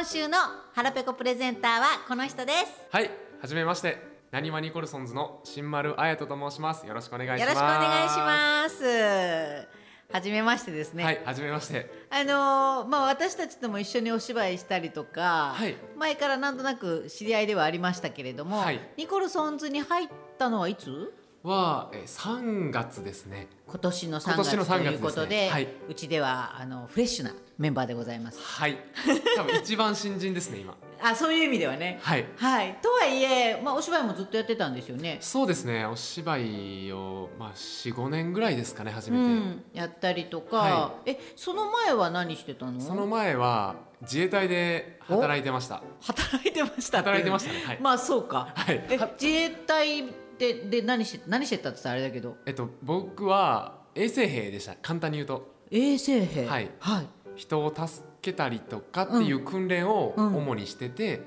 週のハラペコプレゼンターはこの人です。 はい、はじめまして、なにわニコルソンズの新丸彩人と申します。よろしくお願いします。 よろしくお願いします。はじめましてですね。 はい、はじめまして。 私たちとも一緒にお芝居したりとか、 はい、 前からなんとなく知り合いではありましたけれども、 はい、 ニコルソンズに入ったのはいつは3月ですね。 今年の3月ということで、 はい、 うちではフレッシュなメンバーでございます。 はい、多分一番新人ですね今。 そういう意味ではね。 はい、 はい、とはいえ、お芝居もずっとやってたんですよね。 そうですね、お芝居を、4、5年ぐらいですかね、初めて、 やったりとか、 はその前は何してたの？ その前は自衛隊で働いてました。 働いてました働いてましたね。はい、 そうか。 はい、 自衛隊で何してたって言ったらあれだけど、 僕は衛生兵でした。簡単に言うと衛生兵。 はい、 はい、 人を助けたりとかっていう訓練を主にしてて、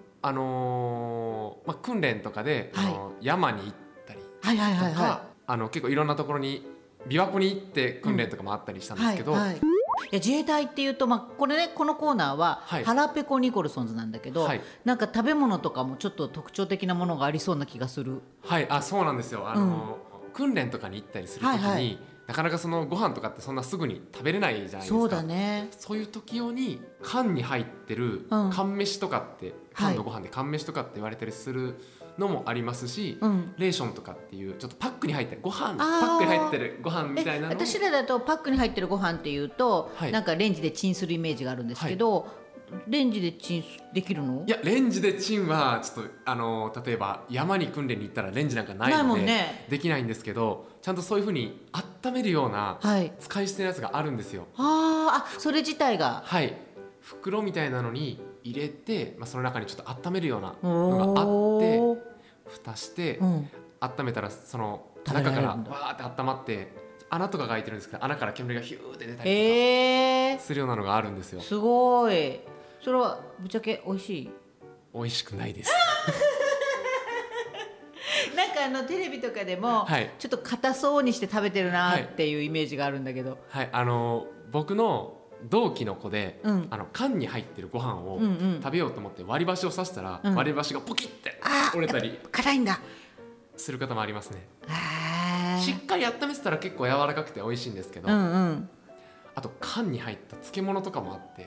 訓練とかで、山に行ったりとか、結構いろんなところに琵琶湖に行って訓練とかもあったりしたんですけど、 自衛隊っていうと、これね、このコーナーは、ハラペコニコルソンズなんだけど、なんか食べ物とかもちょっと特徴的なものがありそうな気がする。 はい、そうなんですよ。訓練とかに行ったりするときに、なかなかそのご飯とかってそんなすぐに食べれないじゃないですか。 そうだね。 そういう時用に缶に入ってる缶飯とかって、缶のご飯で缶飯とかって言われたりするのもありますし、レーションとかっていうちょっとパックに入ってるご飯、パックに入ってるご飯みたいなのを、 私らだとパックに入ってるご飯っていうと、なんかレンジでチンするイメージがあるんですけど、レンジでチンできるの？ いや、レンジでチンはちょっと例えば山に訓練に行ったらレンジなんかないのでできないんですけど、ちゃんとそういうふうに温めるような使い捨てのやつがあるんですよ。 それ自体が、 袋みたいなのに入れて、その中にちょっと温めるようなのがあって、蓋して温めたらその中からわーって温まって、穴とかが開いてるんですけど、穴から煙がヒューって出たりとかするようなのがあるんですよ。 すごい。それはぶっちゃけ美味しい？ 美味しくないです。 なんかテレビとかでも、ちょっと硬そうにして食べてるなっていうイメージがあるんだけど、 僕の同期の子で、缶に入ってるご飯を食べようと思って割り箸を刺したら、割り箸がポキって折れたり硬いんだする方もありますね。しっかり温めてたら結構柔らかくて美味しいんですけど、あと缶に入った漬物とかもあって、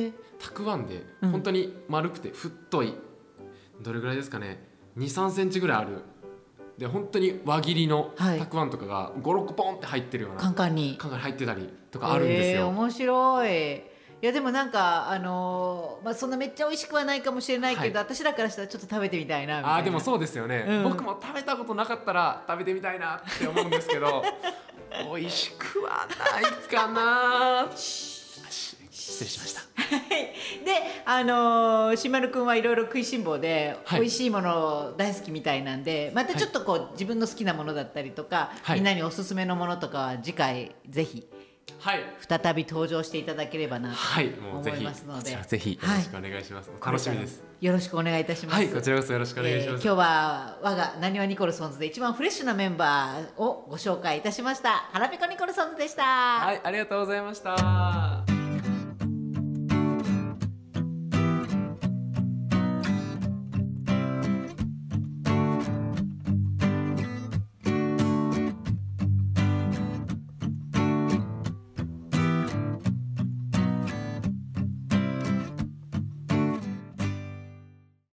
たくあんで本当に丸くて太い、どれぐらいですかね、 2,3 センチぐらいあるで、本当に輪切りのたくあんとかが 5,6 個ポンって入ってるようなカンカンに入ってたりとかあるんですよ。 面白い。いやでもなんかそんなめっちゃ美味しくはないかもしれないけど、私らからしたらちょっと食べてみたいなみたいな。 でもそうですよね、僕も食べたことなかったら食べてみたいなって思うんですけど美味しくはないかな。失礼しました。 で、しまるくんはいろいろ食いしん坊で、美味しいもの大好きみたいなんで、またちょっと自分の好きなものだったりとか、みんなにおすすめのものとかは次回ぜひ再び登場していただければなと思いますので、 ぜひよろしくお願いします。楽しみです。 よろしくお願いいたします。 こちらこそよろしくお願いします。 今日は我がなにわニコルソンズで一番フレッシュなメンバーをご紹介いたしました。ハラペコニコルソンズでした。 ありがとうございました。